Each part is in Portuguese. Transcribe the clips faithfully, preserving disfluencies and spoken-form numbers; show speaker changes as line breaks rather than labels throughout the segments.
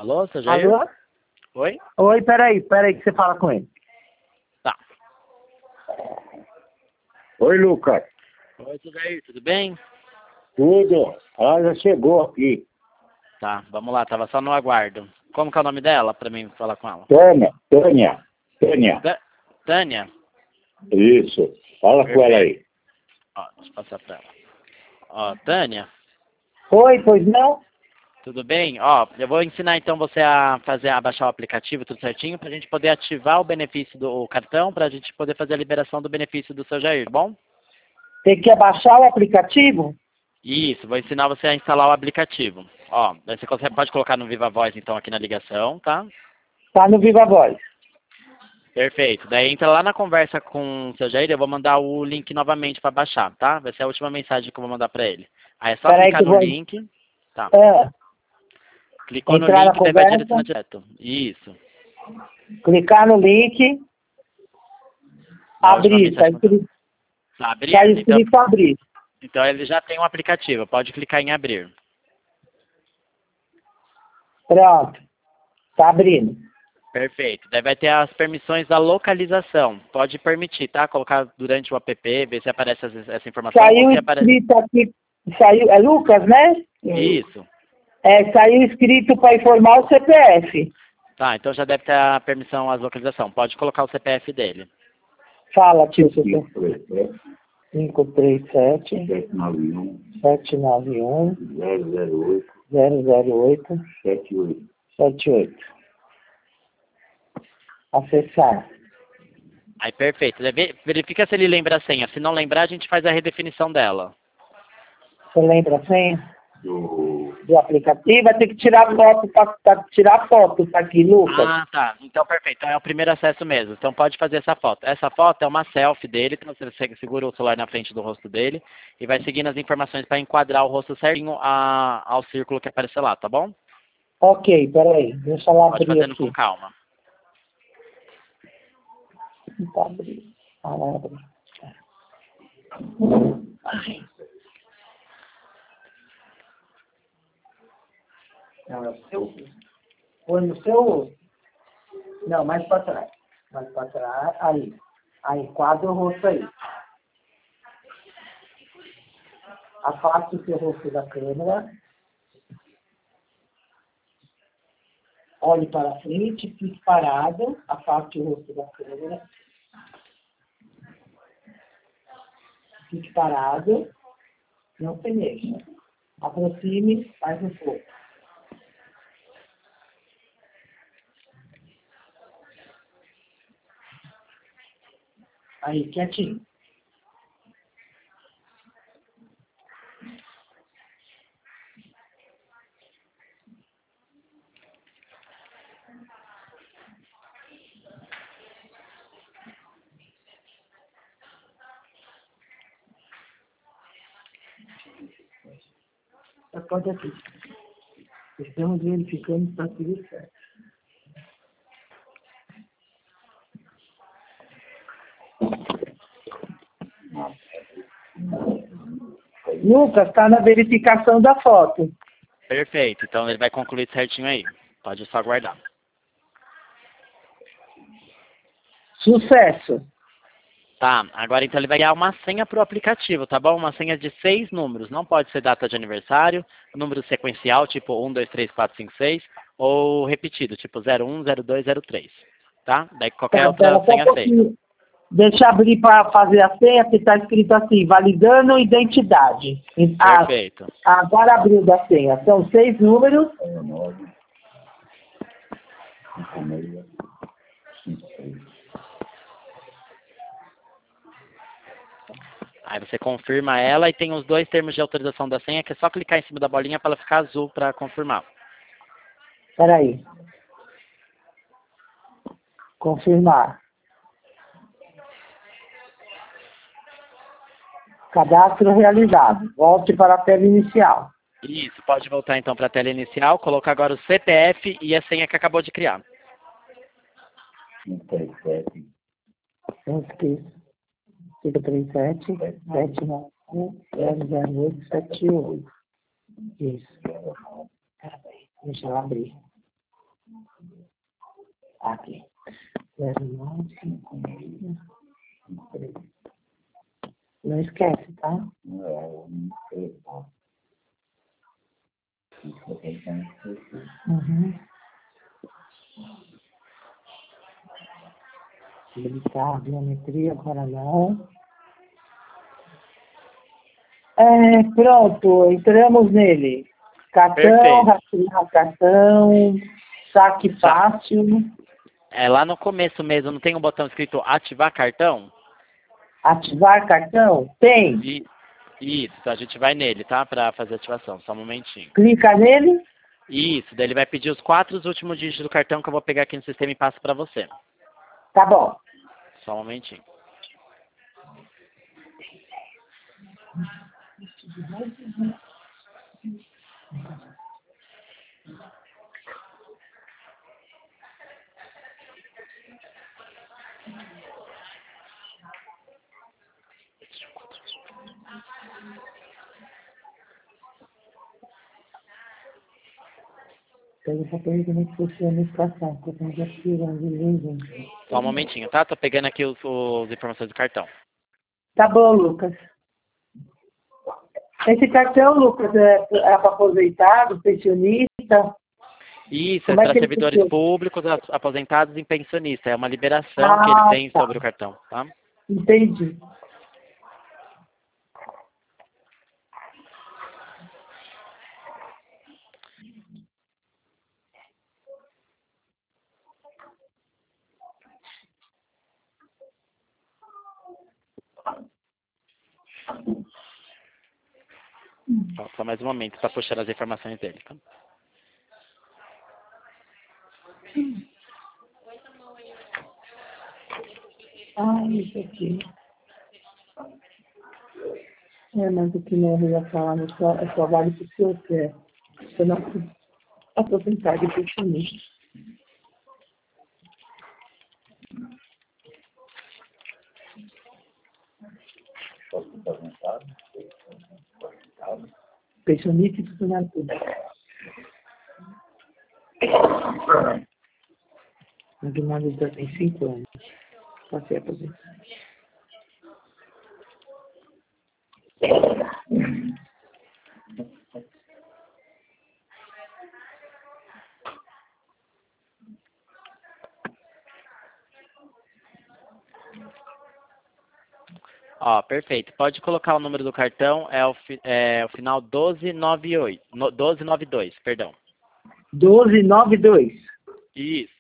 Alô, seu Jair?
Alô?
Oi?
Oi, peraí, peraí que você fala com ele.
Tá.
Oi, Lucas.
Oi, seu Jair, tudo bem?
Tudo? Ela já chegou aqui.
Tá, vamos lá, tava só no aguardo. Como que é o nome dela, pra mim falar com ela?
Tânia, Tânia, Tânia.
Tã- Tânia?
Isso. Fala com ela aí.
Ó, deixa eu passar pra ela. Ó, Tânia,
Oi, pois não?
tudo bem? Ó, eu vou ensinar então você a fazer, a baixar o aplicativo tudo certinho, pra gente poder ativar o benefício do cartão, pra gente poder fazer a liberação do benefício do seu Jair, bom?
Tem que abaixar o aplicativo?
Isso, vou ensinar você a instalar o aplicativo. Ó, daí você consegue, pode colocar no Viva Voz então aqui na ligação, tá?
Tá no Viva Voz.
Perfeito. Daí entra lá na conversa com o seu Jair, eu vou mandar o link novamente para baixar, tá? Vai ser a última mensagem que eu vou mandar para ele. Aí é só
Peraí
clicar
que eu
no
vou-
link. Tá.
É,
Clicou no
entrar na
link, daí vai
conversa.
direcionar direto. Isso.
clicar no link,
Na última
abrir, tá
mensagem.
escrito,
Tá, abrir?
tá
Então,
escrito abrir.
então ele já tem um aplicativo. Pode clicar em abrir.
Pronto, tá abrindo.
Perfeito. Daí vai ter as permissões da localização. Pode permitir, tá? Colocar durante o app, ver se aparece essa essa informação.
Saiu
ou se aparece...
escrito aqui, saiu, é Lucas, né?
Isso.
É, saiu escrito para informar o C P F.
Tá, então já deve ter a permissão às localização. Pode colocar o C P F dele.
Fala, tio,
cinco três sete,
cinco três sete,
sete nove um,
sete nove um,
zero zero oito,
zero zero oito,
sete oito.
sete oito. Acessar.
Aí, perfeito. Deve- Verifica se ele lembra a senha. Se não lembrar, a gente faz a redefinição dela.
Você lembra a senha
Do...
do aplicativo? Vai ter que tirar foto para tirar foto tá aqui, Lucas.
Ah, tá. Então, perfeito. Então, é o primeiro acesso mesmo. Então, pode fazer essa foto. Essa foto é uma selfie dele. Então, você se- segura o celular na frente do rosto dele e vai seguindo as informações para enquadrar o rosto certinho a- ao círculo que aparecer lá, tá bom?
Ok, peraí. Deixa eu
Pode
abrir
fazendo
aqui.
com calma.
Tá abrindo. Ah, vai abrir. Ai. Não, é o seu. Põe no seu. Não, mais para trás. Mais para trás. Aí. Aí, quadra o rosto aí. Afaste o seu rosto da câmera. Olhe para frente, fique parado. Afaste o rosto da câmera. Fique parado. Não se mexa. Aproxime mais um pouco. Aí, quietinho. Pode aqui. Estamos verificando se está tudo certo. Lucas, está na verificação da foto.
Perfeito. Então, ele vai concluir certinho aí. Pode só aguardar.
Sucesso.
Tá, agora então ele vai criar uma senha para o aplicativo, tá bom? Uma senha de seis números. Não pode ser data de aniversário, número sequencial, tipo um, dois, três, quatro, cinco, seis, ou repetido, tipo zero um, zero dois, zero três. Tá? Daí qualquer
Tá,
outra
pera só um
senha aceita.
pouquinho. Deixa eu abrir para fazer a senha, que está escrito assim, validando identidade. Ah,
Perfeito.
agora abriu da senha. São seis números.
Aí você confirma ela e tem os dois termos de autorização da senha, que é só clicar em cima da bolinha para ela ficar azul para confirmar.
Espera aí. Confirmar. Cadastro realizado. Volte para a tela inicial.
Isso, pode voltar então para a tela inicial, colocar agora o C P F e a senha que acabou de criar.
cinco três sete,
cinco três sete, sete nove um, zero zero oito, sete oito. Isso. Peraí, deixa eu abrir. Aqui. zero nove cinco seis. Não esquece, tá?
Não, não sei, tá? Isso é bem.
Uhum. Habilitar a biometria, agora não. É, pronto, entramos nele. Cartão,
Perfeito.
rastrear cartão, saque
Sa-
fácil,
É lá no começo mesmo, não tem um botão escrito ativar cartão?
ativar cartão? Tem.
E, isso, a gente vai nele, tá? Pra fazer a ativação, só um momentinho.
Clica nele.
Isso, daí ele vai pedir os quatro últimos dígitos do cartão que eu vou pegar aqui no sistema e passo pra você.
Tá bom.
Só um momentinho.
Pega o papel que não funciona a educação, porque eu tenho que tirar de linguagem.
Só um momentinho, tá? Tô pegando aqui os, os informações do cartão.
Tá bom, Lucas. Esse cartão, Lucas, é, é para aposentado, pensionista?
Isso, é
Como é
para
que ele
servidores
funciona?
públicos, a- aposentados e pensionistas. É uma liberação que eles
Ah,
têm
tá.
sobre o cartão, tá?
Entendi.
Ó, só mais um momento para puxar as informações dele, tá?
Ah, isso aqui. É, mas o que não ia falar no só, é só vale para o seu pé. Você não aposentado e pensionista.
Só que tá avançado.
Pensionista e funcionário público. Aguinaldo tem cinco anos. Passei a aposentar.
Ó, perfeito. Pode colocar o número do cartão, é o, fi- é o final doze noventa e oito. No, doze noventa e dois, perdão.
doze noventa e dois.
Isso.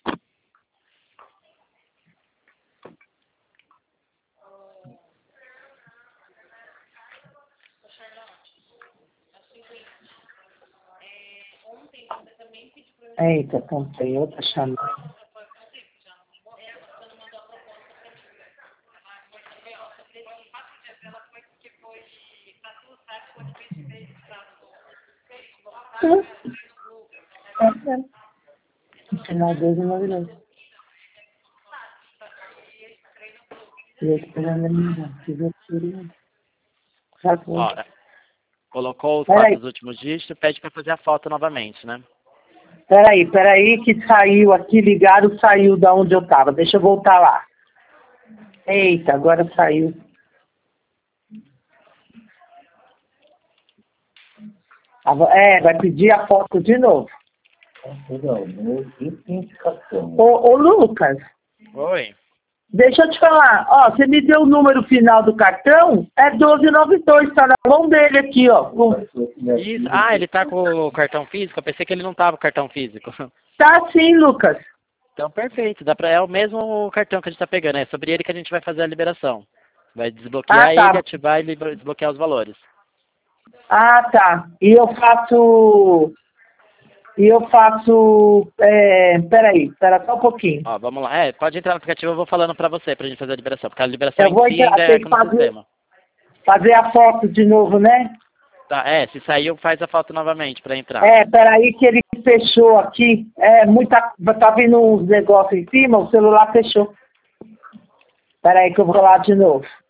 Eita, comprei outra chamada. Final doze noventa e dois. E eu esperando a minha. Que loucura. Já foi.
Ó, colocou os
Peraí,
quatro últimos dígitos, pede para fazer a foto novamente, né?
peraí, peraí, que saiu aqui, ligado, saiu da onde eu tava. Deixa eu voltar lá. Eita, agora saiu. Agora- É, vai pedir a foto de novo.
Não, não identificação.
Ô, ô Lucas,
Oi.
deixa eu te falar. Ó, você me deu o número final do cartão? É doze noventa e dois, tá na mão dele aqui, ó. O-
Isso. Ah, ele tá com o cartão físico? Eu pensei que ele não tava com o cartão físico.
Tá sim, Lucas.
Então, perfeito. Dá pra, é o mesmo cartão que a gente tá pegando. É sobre ele que a gente vai fazer a liberação. Vai desbloquear
Ah, tá.
ele, ativar e liber- desbloquear os valores.
Ah, tá. E eu faço... E eu faço... É, peraí, pera só um pouquinho.
Ó, vamos lá. É, pode entrar no aplicativo, eu vou falando pra você, pra gente fazer a liberação. Porque a liberação
Eu vou
em si
entrar,
ainda
tem
é
que
com o
fazer,
sistema.
fazer a foto de novo, né?
Tá, é, se saiu, faz a foto novamente pra entrar.
É, peraí que ele fechou aqui. É, muita... Tá vindo uns negócios em cima, o celular fechou. Peraí que eu vou lá de novo.